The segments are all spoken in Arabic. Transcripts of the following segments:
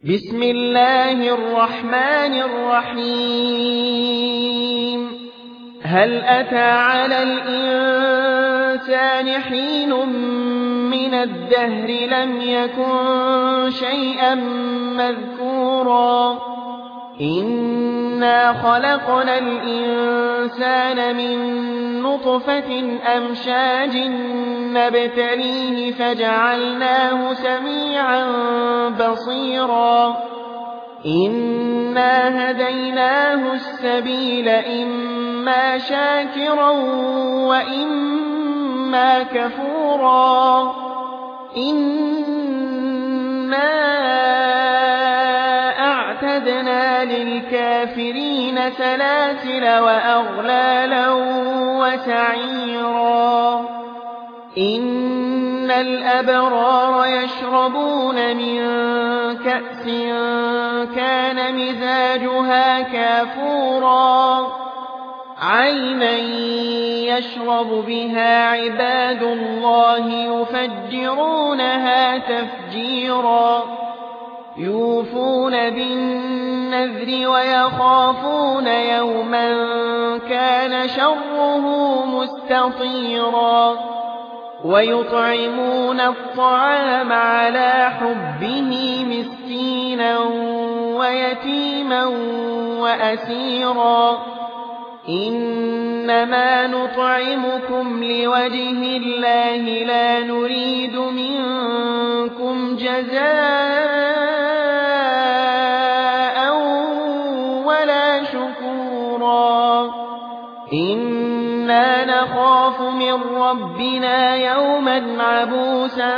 بسم الله الرحمن الرحيم هل أتى على الإنسان حين من الدهر لم يكن شيئا مذكورا إنا خلقنا الإنسان من نطفة أمشاج نبتليه فجعلناه سميعا بصيرا إنا هديناه السبيل إما شاكرا وإما كفورا إنا أعتدنا للكافرين سلاسل وأغلالا وسعيرا إن الأبرار يشربون من كأس كان مزاجها كافورا عينا يشرب بها عباد الله يفجرونها تفجيرا يوفون بالنذر ويخافون يوما كان شره مستطيرا ويطعمون الطعام على حبه مسكينا ويتيما وأسيرا إنما نطعمكم لوجه الله لا نريد منكم جزاء ولا شكورا إنا نخاف من ربنا يوما عبوسا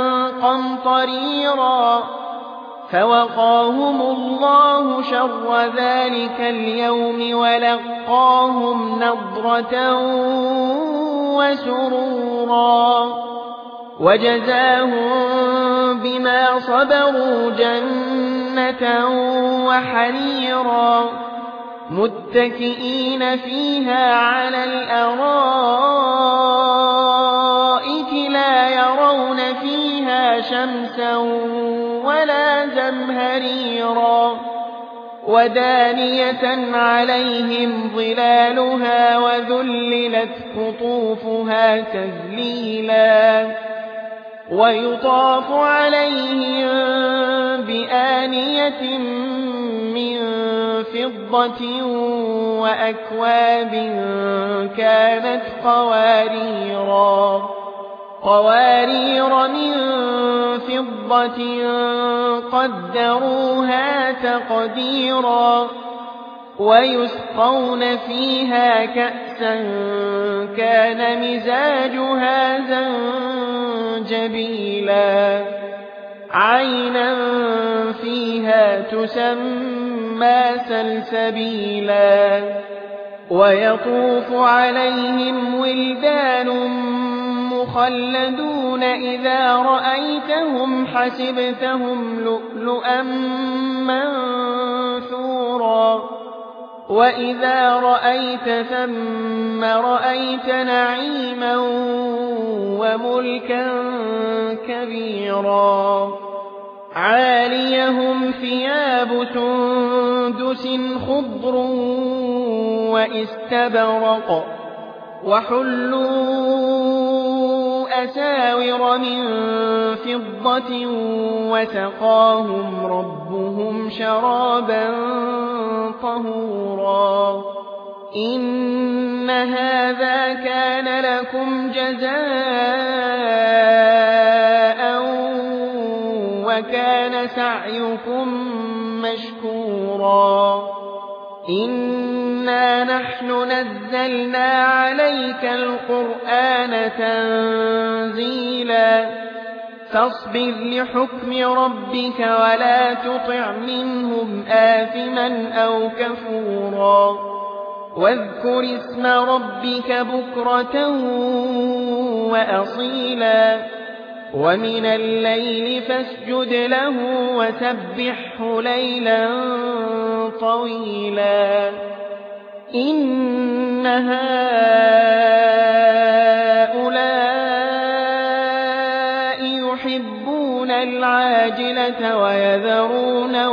قمطريرا فوقاهم الله شر ذلك اليوم ولقاهم نضرة وسرورا وجزاهم بما صبروا جنة وحريرا متكئين فيها على الأرائك لا يرون فيها شمسا ولا زمهريرا ودانية عليهم ظلالها وذللت قطوفها تذليلا ويطاف عليهم بآنية من فضة وأكواب كانت قوارير من فضة قدروها تقديرا ويسقون فيها كأسا كان مزاجها زنجبيلا عينا فيها تسمى سلسبيلا ويطوف عليهم ولدان مخلدون إذا رأيتهم حسبتهم لؤلؤا منثورا وإذا رأيت ثم رأيت نعيما وملكا كبيرا عاليهم ثياب سندس خضر واستبرق وحلوا أساور من فضة وسقاهم ربهم شرابا طهورا إن هذا كان لكم جزاء وكان سعيكم مشكورا إنا نحن نزلنا عليك القرآن تنزيلا فاصبر لحكم ربك ولا تطع منهم آثما أو كفورا واذكر اسم ربك بكرة وأصيلا ومن الليل فاسجد له وسبحه ليلا طويلا إن هؤلاء يحبون العاجلة الآخرة ويذرون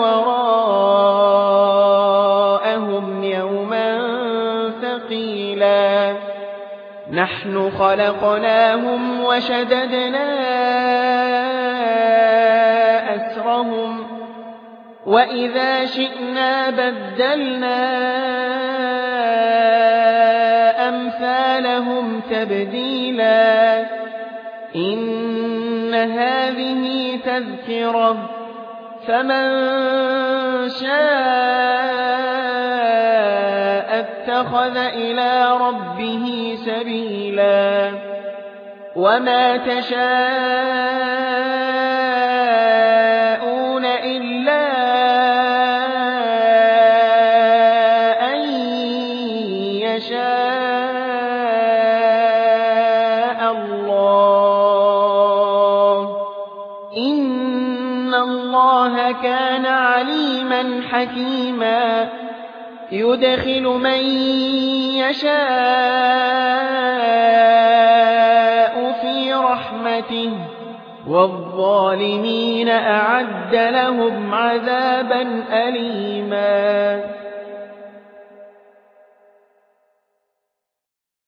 وراءهم يوما ثقيلا نحن خلقناهم وشددنا أسرهم وإذا شئنا بدلنا أمثالهم تبديلا إن هذه تذكرة فمن شاء اتخذ إلى ربه سبيلا وما تشاءون إلا أن يشاء الله إن الله كان عليما حكيما يدخل من يشاء في رحمته والظالمين أعد لهم عذابا أليما